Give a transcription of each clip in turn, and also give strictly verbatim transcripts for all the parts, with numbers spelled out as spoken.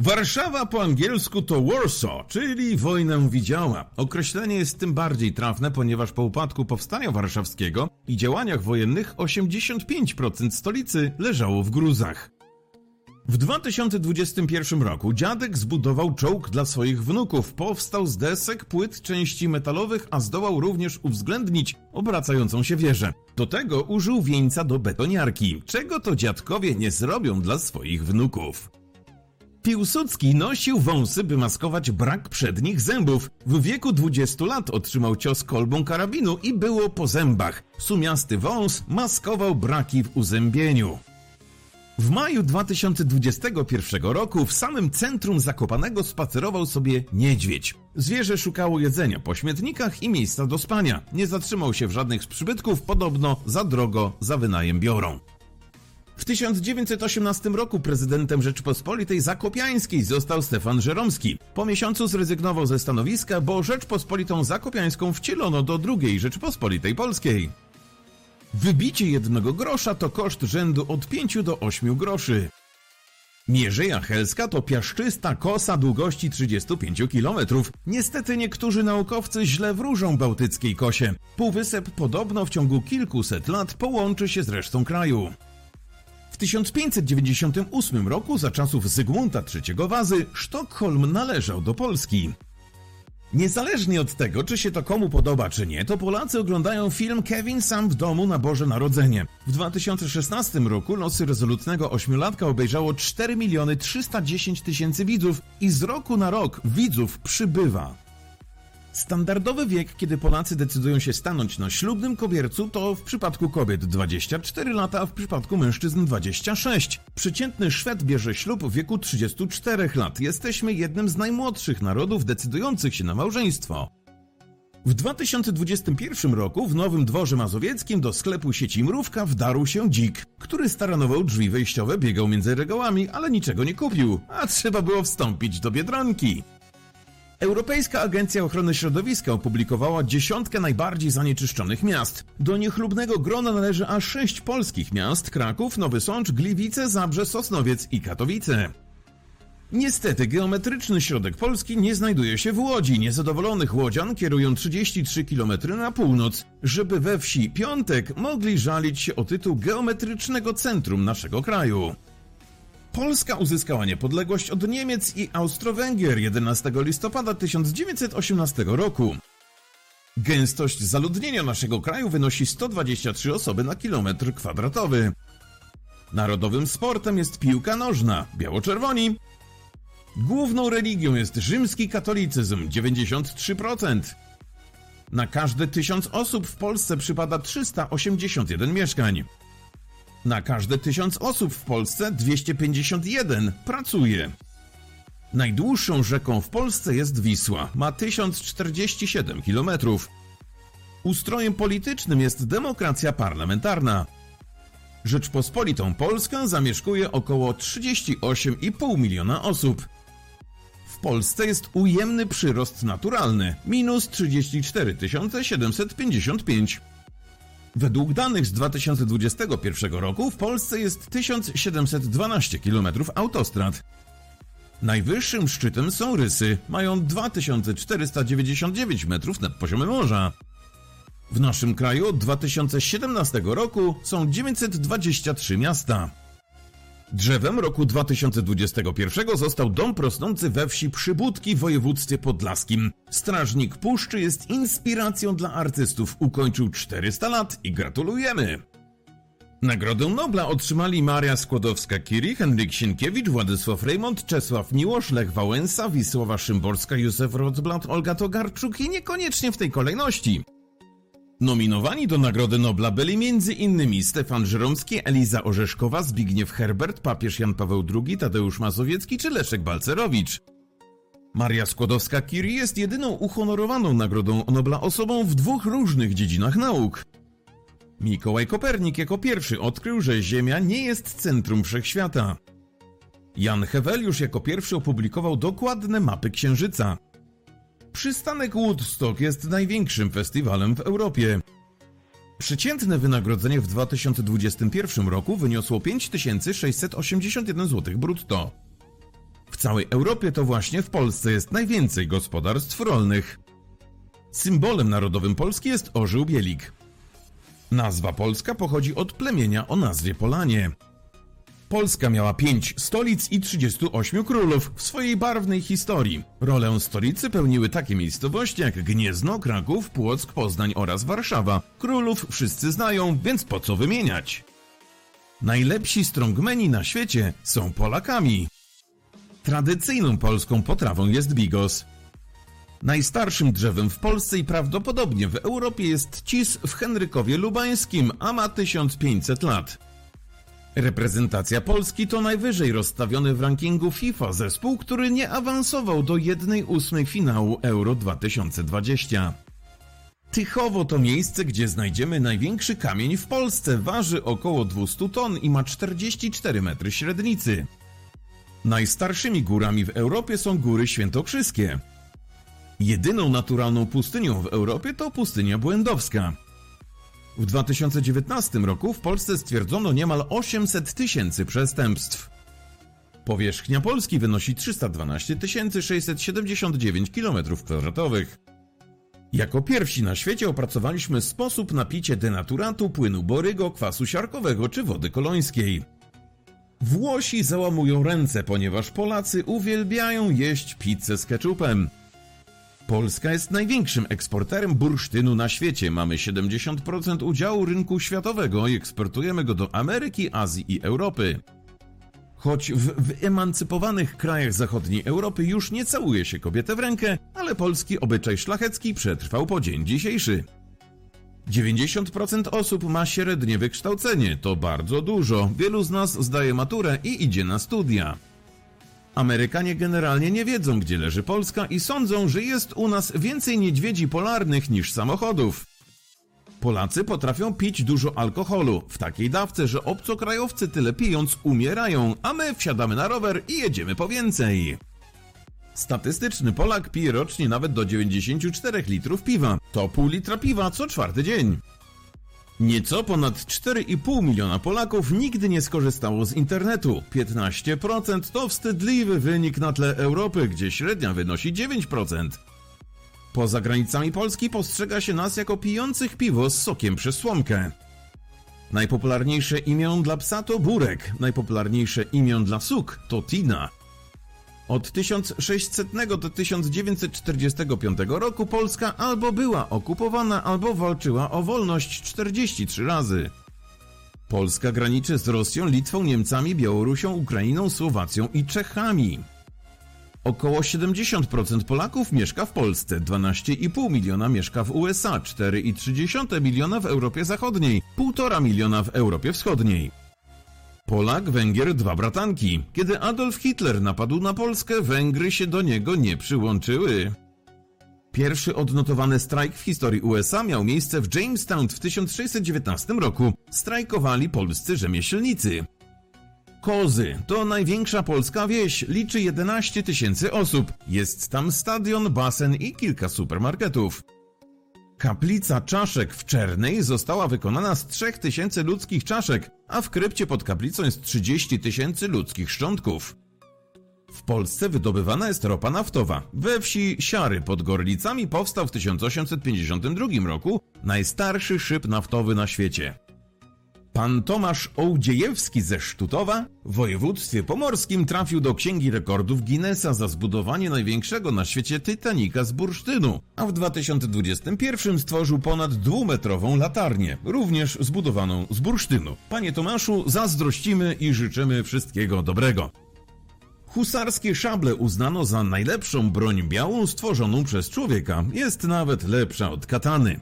Warszawa po angielsku to Warsaw, czyli wojnę widziała. Określenie jest tym bardziej trafne, ponieważ po upadku Powstania Warszawskiego i działaniach wojennych osiemdziesiąt pięć procent stolicy leżało w gruzach. W dwa tysiące dwudziestym pierwszym roku dziadek zbudował czołg dla swoich wnuków. Powstał z desek, płyt, części metalowych, a zdołał również uwzględnić obracającą się wieżę. Do tego użył wieńca do betoniarki. Czego to dziadkowie nie zrobią dla swoich wnuków? Piłsudski nosił wąsy, by maskować brak przednich zębów. W wieku dwudziestu lat otrzymał cios kolbą karabinu i było po zębach. Sumiasty wąs maskował braki w uzębieniu. W maju dwa tysiące dwudziestego pierwszego roku w samym centrum Zakopanego spacerował sobie niedźwiedź. Zwierzę szukało jedzenia po śmietnikach i miejsca do spania. Nie zatrzymał się w żadnych z przybytków, podobno za drogo za wynajem biorą. W tysiąc dziewięćset osiemnastym roku prezydentem Rzeczypospolitej Zakopiańskiej został Stefan Żeromski. Po miesiącu zrezygnował ze stanowiska, bo Rzeczpospolitą Zakopiańską wcielono do drugiej Rzeczypospolitej Polskiej. Wybicie jednego grosza to koszt rzędu od pięciu do ośmiu groszy. Mierzeja Helska to piaszczysta kosa długości trzydziestu pięciu kilometrów. Niestety niektórzy naukowcy źle wróżą bałtyckiej kosie. Półwysep podobno w ciągu kilkuset lat połączy się z resztą kraju. W tysiąc pięćset dziewięćdziesiątym ósmym roku za czasów Zygmunta trzeciego Wazy Sztokholm należał do Polski. Niezależnie od tego, czy się to komu podoba, czy nie, to Polacy oglądają film Kevin sam w domu na Boże Narodzenie. W dwa tysiące szesnastym roku losy rezolutnego ośmiolatka obejrzało cztery miliony trzysta dziesięć tysięcy widzów i z roku na rok widzów przybywa. Standardowy wiek, kiedy Polacy decydują się stanąć na ślubnym kobiercu, to w przypadku kobiet dwadzieścia cztery lata, a w przypadku mężczyzn dwadzieścia sześć. Przeciętny Szwed bierze ślub w wieku trzydziestu czterech lat. Jesteśmy jednym z najmłodszych narodów decydujących się na małżeństwo. W dwa tysiące dwudziestym pierwszym roku w Nowym Dworze Mazowieckim do sklepu sieci Mrówka wdarł się dzik, który staranował drzwi wejściowe, biegał między regałami, ale niczego nie kupił, a trzeba było wstąpić do Biedronki. Europejska Agencja Ochrony Środowiska opublikowała dziesiątkę najbardziej zanieczyszczonych miast. Do niechlubnego grona należy aż sześć polskich miast: Kraków, Nowy Sącz, Gliwice, Zabrze, Sosnowiec i Katowice. Niestety geometryczny środek Polski nie znajduje się w Łodzi. Niezadowolonych łodzian kierują trzydzieści trzy kilometry na północ, żeby we wsi Piątek mogli żalić się o tytuł geometrycznego centrum naszego kraju. Polska uzyskała niepodległość od Niemiec i Austro-Węgier jedenastego listopada tysiąc dziewięćset osiemnastego roku. Gęstość zaludnienia naszego kraju wynosi sto dwadzieścia trzy osoby na kilometr kwadratowy. Narodowym sportem jest piłka nożna, biało-czerwoni. Główną religią jest rzymski katolicyzm, dziewięćdziesiąt trzy procent. Na każde tysiąc osób w Polsce przypada trzysta osiemdziesiąt jeden mieszkań. Na każde tysiąc osób w Polsce dwieście pięćdziesiąt jeden pracuje. Najdłuższą rzeką w Polsce jest Wisła, ma tysiąc czterdzieści siedem kilometrów. Ustrojem politycznym jest demokracja parlamentarna. Rzeczpospolitą Polską zamieszkuje około trzydzieści osiem i pół miliona osób. W Polsce jest ujemny przyrost naturalny, minus trzydzieści cztery tysiące siedemset pięćdziesiąt pięć. Według danych z dwa tysiące dwudziestego pierwszego roku w Polsce jest tysiąc siedemset dwanaście kilometrów autostrad. Najwyższym szczytem są Rysy, mają dwa tysiące czterysta dziewięćdziesiąt dziewięć metrów nad poziomem morza. W naszym kraju od dwa tysiące siedemnastego roku są dziewięćset dwadzieścia trzy miasta. Drzewem roku dwa tysiące dwudziestego pierwszego został dom rosnący we wsi Przybudki w województwie podlaskim. Strażnik Puszczy jest inspiracją dla artystów, ukończył czterysta lat i gratulujemy! Nagrodę Nobla otrzymali Maria Skłodowska-Curie, Henryk Sienkiewicz, Władysław Reymont, Czesław Miłosz, Lech Wałęsa, Wisława Szymborska, Józef Rotblat, Olga Tokarczuk i niekoniecznie w tej kolejności. Nominowani do Nagrody Nobla byli między innymi Stefan Żeromski, Eliza Orzeszkowa, Zbigniew Herbert, papież Jan Paweł drugi, Tadeusz Mazowiecki czy Leszek Balcerowicz. Maria Skłodowska-Curie jest jedyną uhonorowaną Nagrodą Nobla osobą w dwóch różnych dziedzinach nauk. Mikołaj Kopernik jako pierwszy odkrył, że Ziemia nie jest centrum wszechświata. Jan Heweliusz jako pierwszy opublikował dokładne mapy Księżyca. Przystanek Woodstock jest największym festiwalem w Europie. Przeciętne wynagrodzenie w dwa tysiące dwudziestym pierwszym roku wyniosło pięć tysięcy sześćset osiemdziesiąt jeden złotych brutto. W całej Europie to właśnie w Polsce jest najwięcej gospodarstw rolnych. Symbolem narodowym Polski jest orzeł bielik. Nazwa Polska pochodzi od plemienia o nazwie Polanie. Polska miała pięć stolic i trzydziestu ośmiu królów w swojej barwnej historii. Rolę stolicy pełniły takie miejscowości jak Gniezno, Kraków, Płock, Poznań oraz Warszawa. Królów wszyscy znają, więc po co wymieniać? Najlepsi strongmeni na świecie są Polakami. Tradycyjną polską potrawą jest bigos. Najstarszym drzewem w Polsce i prawdopodobnie w Europie jest cis w Henrykowie Lubańskim, a ma tysiąc pięćset lat. Reprezentacja Polski to najwyżej rozstawiony w rankingu FIFA zespół, który nie awansował do jednej ósmej finału Euro dwa tysiące dwadzieścia. Tychowo to miejsce, gdzie znajdziemy największy kamień w Polsce, waży około dwieście ton i ma czterdzieści cztery metry średnicy. Najstarszymi górami w Europie są Góry Świętokrzyskie. Jedyną naturalną pustynią w Europie to pustynia błędowska. W dwa tysiące dziewiętnastym roku w Polsce stwierdzono niemal osiemset tysięcy przestępstw. Powierzchnia Polski wynosi trzysta dwanaście tysięcy sześćset siedemdziesiąt dziewięć kilometrów kwadratowych. Jako pierwsi na świecie opracowaliśmy sposób na picie denaturatu, płynu borygo, kwasu siarkowego czy wody kolońskiej. Włosi załamują ręce, ponieważ Polacy uwielbiają jeść pizzę z ketchupem. Polska jest największym eksporterem bursztynu na świecie. Mamy siedemdziesiąt procent udziału rynku światowego i eksportujemy go do Ameryki, Azji i Europy. Choć w wyemancypowanych krajach zachodniej Europy już nie całuje się kobietę w rękę, ale polski obyczaj szlachecki przetrwał po dzień dzisiejszy. dziewięćdziesiąt procent osób ma średnie wykształcenie, to bardzo dużo. Wielu z nas zdaje maturę i idzie na studia. Amerykanie generalnie nie wiedzą, gdzie leży Polska i sądzą, że jest u nas więcej niedźwiedzi polarnych niż samochodów. Polacy potrafią pić dużo alkoholu, w takiej dawce, że obcokrajowcy tyle pijąc umierają, a my wsiadamy na rower i jedziemy po więcej. Statystyczny Polak pije rocznie nawet do dziewięćdziesięciu czterech litrów piwa. To pół litra piwa co czwarty dzień. Nieco ponad cztery i pół miliona Polaków nigdy nie skorzystało z internetu. piętnaście procent to wstydliwy wynik na tle Europy, gdzie średnia wynosi dziewięć procent. Poza granicami Polski postrzega się nas jako pijących piwo z sokiem przez słomkę. Najpopularniejsze imię dla psa to Burek, najpopularniejsze imię dla suk to Tina. Od tysiąc sześćsetnego do tysiąc dziewięćset czterdziestego piątego roku Polska albo była okupowana, albo walczyła o wolność czterdzieści trzy razy. Polska graniczy z Rosją, Litwą, Niemcami, Białorusią, Ukrainą, Słowacją i Czechami. Około siedemdziesiąt procent Polaków mieszka w Polsce, dwanaście i pół miliona mieszka w U S A, cztery i trzy dziesiąte miliona w Europie Zachodniej, półtora miliona w Europie Wschodniej. Polak, Węgier, dwa bratanki. Kiedy Adolf Hitler napadł na Polskę, Węgry się do niego nie przyłączyły. Pierwszy odnotowany strajk w historii U S A miał miejsce w Jamestown w tysiąc sześćset dziewiętnastym roku. Strajkowali polscy rzemieślnicy. Kozy to największa polska wieś, liczy jedenaście tysięcy osób. Jest tam stadion, basen i kilka supermarketów. Kaplica czaszek w Czernej została wykonana z trzech tysięcy ludzkich czaszek, a w krypcie pod kaplicą jest trzydzieści tysięcy ludzkich szczątków. W Polsce wydobywana jest ropa naftowa. We wsi Siary pod Gorlicami powstał w tysiąc osiemset pięćdziesiątym drugim roku najstarszy szyb naftowy na świecie. Pan Tomasz Ołdziejewski ze Sztutowa w województwie pomorskim trafił do Księgi Rekordów Guinnessa za zbudowanie największego na świecie Titanica z bursztynu, a w dwa tysiące dwudziestym pierwszym stworzył ponad dwumetrową latarnię, również zbudowaną z bursztynu. Panie Tomaszu, zazdrościmy i życzymy wszystkiego dobrego. Husarskie szable uznano za najlepszą broń białą stworzoną przez człowieka. Jest nawet lepsza od katany.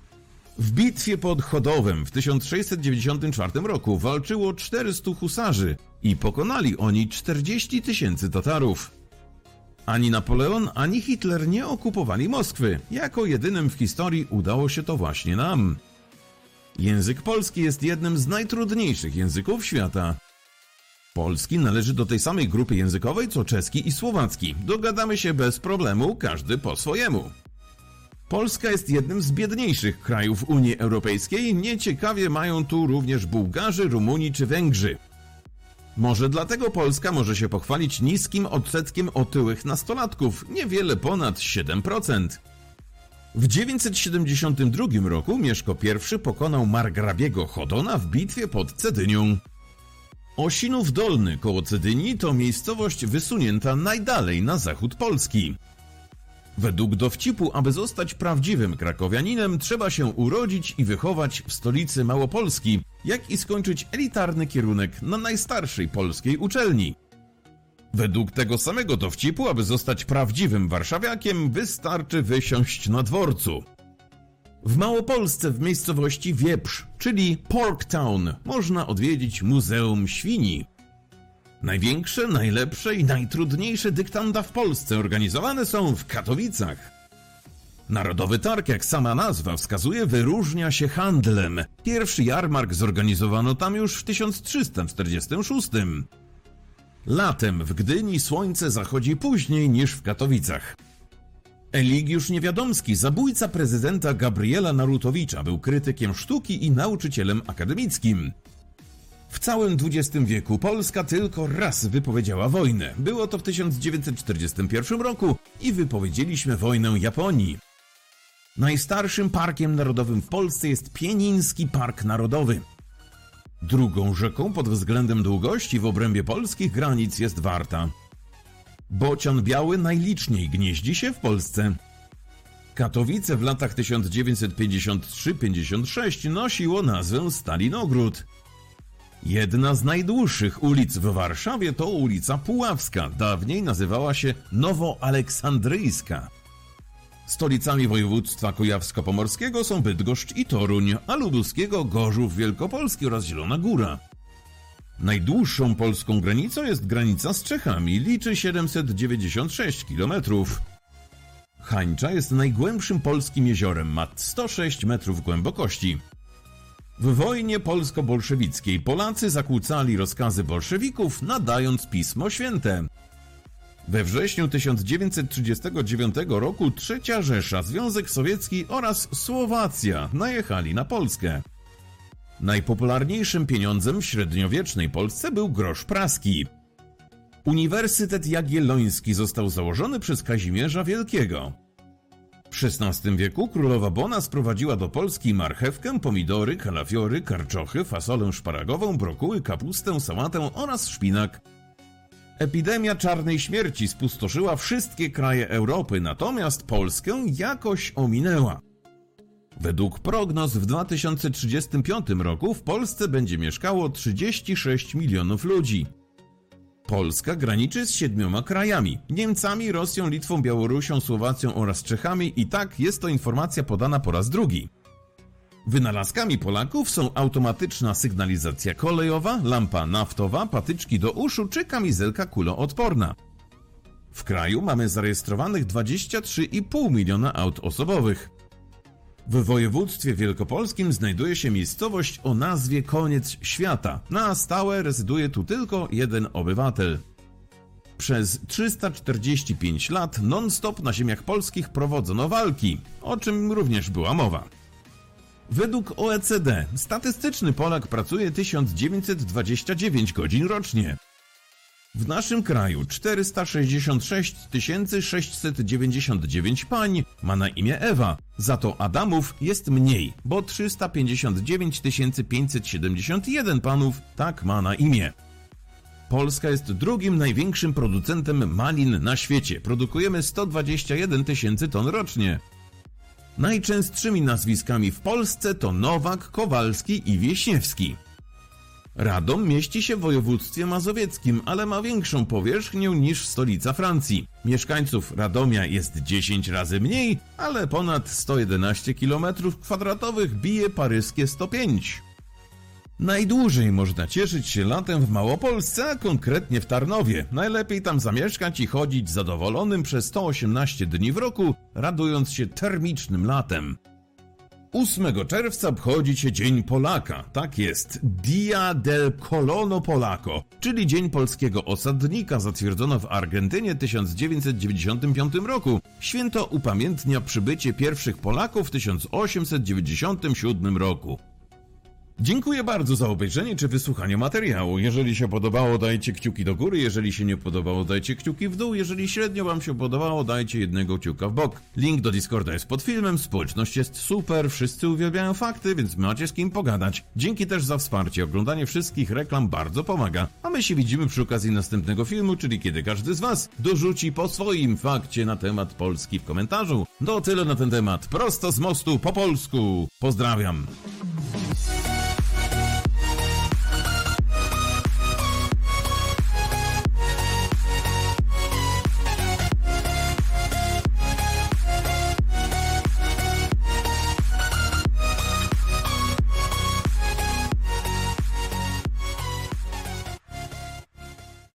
W bitwie pod Chodowem w tysiąc sześćset dziewięćdziesiątym czwartym roku walczyło czterystu husarzy i pokonali oni czterdzieści tysięcy Tatarów. Ani Napoleon, ani Hitler nie okupowali Moskwy. Jako jedynym w historii udało się to właśnie nam. Język polski jest jednym z najtrudniejszych języków świata. Polski należy do tej samej grupy językowej co czeski i słowacki. Dogadamy się bez problemu, każdy po swojemu. Polska jest jednym z biedniejszych krajów Unii Europejskiej. Nieciekawie mają tu również Bułgarzy, Rumuni czy Węgrzy. Może dlatego Polska może się pochwalić niskim odsetkiem otyłych nastolatków, niewiele ponad siedem procent. W dziewięćset siedemdziesiątym drugim roku Mieszko I pokonał margrabiego Chodona w bitwie pod Cedynią. Osinów Dolny koło Cedynii to miejscowość wysunięta najdalej na zachód Polski. Według dowcipu, aby zostać prawdziwym krakowianinem, trzeba się urodzić i wychować w stolicy Małopolski, jak i skończyć elitarny kierunek na najstarszej polskiej uczelni. Według tego samego dowcipu, aby zostać prawdziwym warszawiakiem, wystarczy wysiąść na dworcu. W Małopolsce w miejscowości Wieprz, czyli Porktown, można odwiedzić Muzeum Świni. Największe, najlepsze i najtrudniejsze dyktanda w Polsce organizowane są w Katowicach. Narodowy Targ, jak sama nazwa wskazuje, wyróżnia się handlem. Pierwszy jarmark zorganizowano tam już w tysiąc trzysta czterdziestym szóstym. Latem w Gdyni słońce zachodzi później niż w Katowicach. Eligiusz Niewiadomski, zabójca prezydenta Gabriela Narutowicza, był krytykiem sztuki i nauczycielem akademickim. W całym dwudziestym wieku Polska tylko raz wypowiedziała wojnę. Było to w tysiąc dziewięćset czterdziestym pierwszym roku i wypowiedzieliśmy wojnę Japonii. Najstarszym parkiem narodowym w Polsce jest Pieniński Park Narodowy. Drugą rzeką pod względem długości w obrębie polskich granic jest Warta. Bocian biały najliczniej gnieździ się w Polsce. Katowice w latach tysiąc dziewięćset pięćdziesiąt trzy pięćdziesiąt sześć nosiło nazwę Stalinogród. Jedna z najdłuższych ulic w Warszawie to ulica Puławska, dawniej nazywała się Nowoaleksandryjska. Stolicami województwa kujawsko-pomorskiego są Bydgoszcz i Toruń, a lubuskiego Gorzów Wielkopolski oraz Zielona Góra. Najdłuższą polską granicą jest granica z Czechami, liczy siedemset dziewięćdziesiąt sześć kilometrów. Hańcza jest najgłębszym polskim jeziorem, ma sto sześć metrów głębokości. W wojnie polsko-bolszewickiej Polacy zakłócali rozkazy bolszewików, nadając Pismo Święte. We wrześniu tysiąc dziewięćset trzydziestego dziewiątego roku Trzecia Rzesza, Związek Sowiecki oraz Słowacja najechali na Polskę. Najpopularniejszym pieniądzem w średniowiecznej Polsce był grosz praski. Uniwersytet Jagielloński został założony przez Kazimierza Wielkiego. W szesnastym wieku królowa Bona sprowadziła do Polski marchewkę, pomidory, kalafiory, karczochy, fasolę szparagową, brokuły, kapustę, sałatę oraz szpinak. Epidemia czarnej śmierci spustoszyła wszystkie kraje Europy, natomiast Polskę jakoś ominęła. Według prognoz w dwa tysiące trzydziestym piątym roku w Polsce będzie mieszkało trzydzieści sześć milionów ludzi. Polska graniczy z siedmioma krajami: Niemcami, Rosją, Litwą, Białorusią, Słowacją oraz Czechami i tak jest to informacja podana po raz drugi. Wynalazkami Polaków są automatyczna sygnalizacja kolejowa, lampa naftowa, patyczki do uszu czy kamizelka kuloodporna. W kraju mamy zarejestrowanych dwadzieścia trzy i pół miliona aut osobowych. W województwie wielkopolskim znajduje się miejscowość o nazwie Koniec Świata. Na stałe rezyduje tu tylko jeden obywatel. Przez trzysta czterdzieści pięć lat non-stop na ziemiach polskich prowadzono walki, o czym również była mowa. Według O E C D statystyczny Polak pracuje tysiąc dziewięćset dwadzieścia dziewięć godzin rocznie. W naszym kraju czterysta sześćdziesiąt sześć tysięcy sześćset dziewięćdziesiąt dziewięć pań ma na imię Ewa, za to Adamów jest mniej, bo trzysta pięćdziesiąt dziewięć tysięcy pięćset siedemdziesiąt jeden panów tak ma na imię. Polska jest drugim największym producentem malin na świecie. Produkujemy sto dwadzieścia jeden tysięcy ton rocznie. Najczęstszymi nazwiskami w Polsce to Nowak, Kowalski i Wieśniewski. Radom mieści się w województwie mazowieckim, ale ma większą powierzchnię niż stolica Francji. Mieszkańców Radomia jest dziesięć razy mniej, ale ponad sto jedenaście kilometrów kwadratowych bije paryskie sto pięć. Najdłużej można cieszyć się latem w Małopolsce, a konkretnie w Tarnowie. Najlepiej tam zamieszkać i chodzić zadowolonym przez sto osiemnaście dni w roku, radując się termicznym latem. ósmego czerwca obchodzi się Dzień Polaka, tak jest, Dia del Colono Polaco, czyli Dzień Polskiego Osadnika, zatwierdzono w Argentynie w tysiąc dziewięćset dziewięćdziesiątym piątym roku. Święto upamiętnia przybycie pierwszych Polaków w tysiąc osiemset dziewięćdziesiątym siódmym roku. Dziękuję bardzo za obejrzenie czy wysłuchanie materiału. Jeżeli się podobało, dajcie kciuki do góry, jeżeli się nie podobało, dajcie kciuki w dół, jeżeli średnio wam się podobało, dajcie jednego kciuka w bok. Link do Discorda jest pod filmem, społeczność jest super, wszyscy uwielbiają fakty, więc macie z kim pogadać. Dzięki też za wsparcie, oglądanie wszystkich reklam bardzo pomaga. A my się widzimy przy okazji następnego filmu, czyli kiedy każdy z was dorzuci po swoim fakcie na temat Polski w komentarzu. No tyle na ten temat, prosto z mostu po polsku. Pozdrawiam.